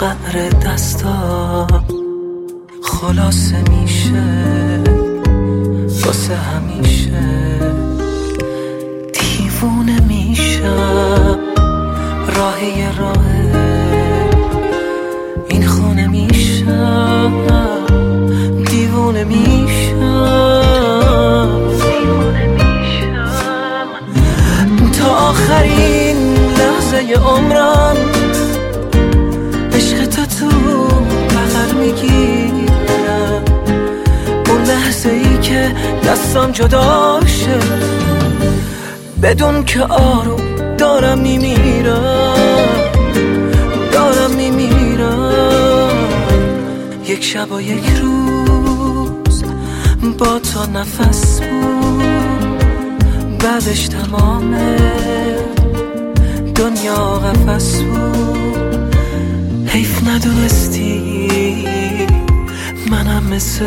قعر دستا خلاصه میشه واسه همیشه. دیوونه میشم راهی این خونه میشم. دیوونه میشم تا آخرین لحظه عمرم. عشق تو بغل میگیرم، اون لحظه ای که دستم جدا شه، بدون که آروم دارم میمیرم. یک شب و یک روز با تو نفس بود، بعدش تمام دنیا قفس بود. حیف ندونستی منم مثل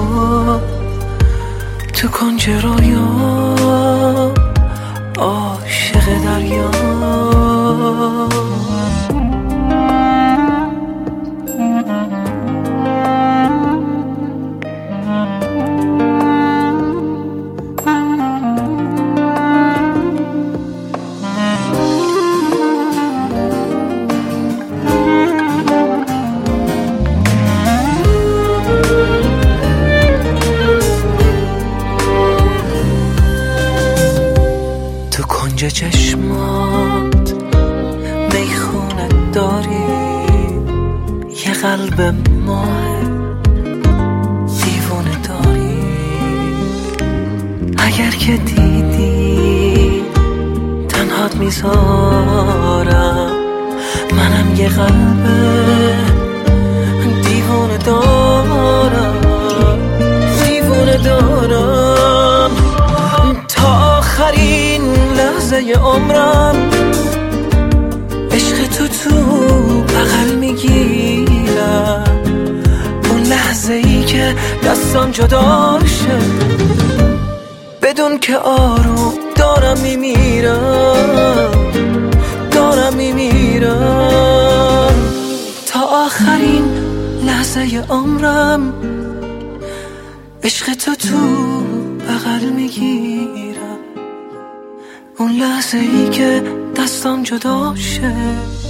تو کنج رویام عاشق دریا. تو کنج چشمات میخونه داری، یه قلب ماه دیوونه داری. اگر که دیدی تنهات میذارم، منم یه قلب دیوونه دارم. تا آخرین لحظه عمرم عشق تو بغل میگیرم، اون لحظه ای که دستم جدا شه، بدون که آروم دارم میمیرم. تا آخرین لحظه عمرم عشق تو بغل میگیرم، اون لحظه ای که دستم جدا شه،